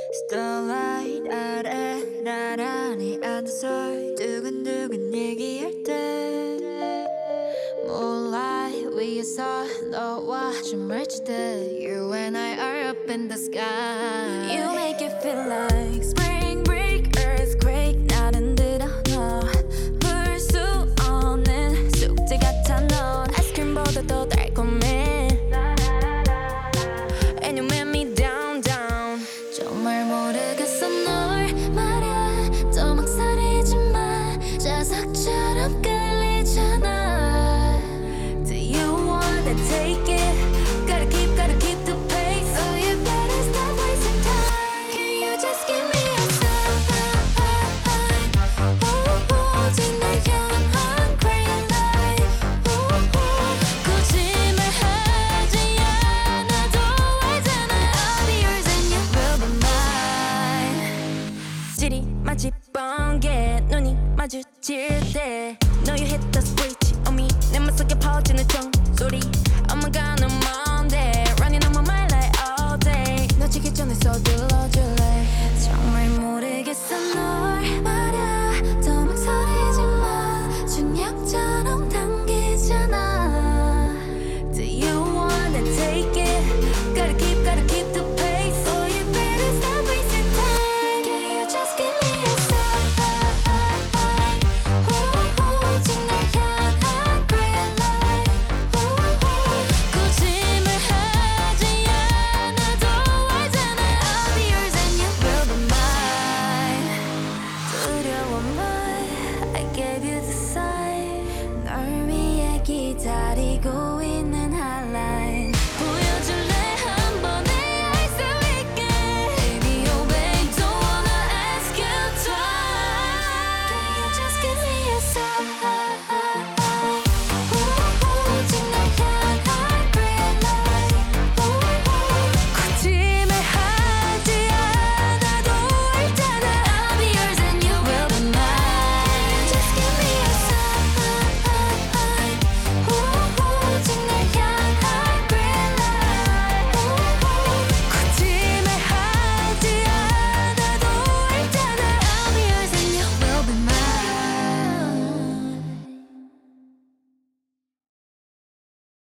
Starlight 아래 나란히 앉아서 두근두근 얘기할 때 Moonlight 위에서 너와 춤을 출 때 You and I are up in the sky You make it feel like spring break, earthquake 나는 들어 너 풀 수 없는 숙제 같아 넌 아이스크림보다 더 달콤해 And you make me down down 정말 모르겠어 널 말야 또 망설이지 마 자석처럼 끌리잖아 Do you wanna take it? Gotta keep the pace Oh you better stop wasting time Can you just give me a sign? 오직 날 향한 green light 거짓말하지 않아도 알잖아 I'll be yours and you will be mine 지리 마치 번개 눈이 마주칠 때 No you hit the switch on me 내 맘속에 퍼지는 종소리 Oh my god 넌 뭔데 Running on my mind like all day 놓치기 전에 서둘러줄래 정말 모르겠어 널 말야 또 망설이지 마 중력처럼 당기잖아 Do you wanna take it? Gotta keep the pace Oh you better stop wasting time Can you just give me a sign 오직 날 향한 green light 거짓말하지 않아도 알잖아 I'll be yours and you will be mine 두려워 말 I gave you the sign 널 위해 기다리고